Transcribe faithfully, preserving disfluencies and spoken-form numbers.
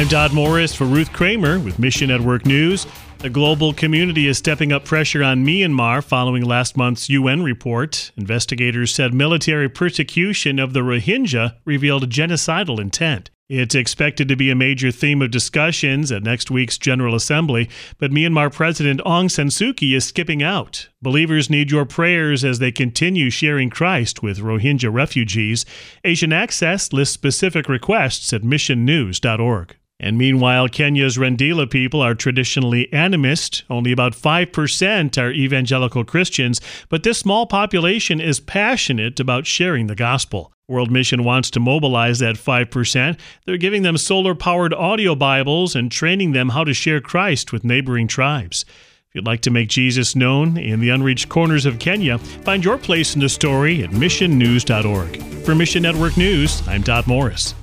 I'm Dodd Morris for Ruth Kramer with Mission Network News. The global community is stepping up pressure on Myanmar following last month's U N report. Investigators said military persecution of the Rohingya revealed genocidal intent. It's expected to be a major theme of discussions at next week's General Assembly, but Myanmar President Aung San Suu Kyi is skipping out. Believers need your prayers as they continue sharing Christ with Rohingya refugees. Asian Access lists specific requests at mission news dot org. And meanwhile, Kenya's Rendila people are traditionally animist. Only about five percent are evangelical Christians, but this small population is passionate about sharing the gospel. World Mission wants to mobilize that five percent. They're giving them solar-powered audio Bibles and training them how to share Christ with neighboring tribes. If you'd like to make Jesus known in the unreached corners of Kenya, find your place in the story at mission news dot org. For Mission Network News, I'm Dodd Morris.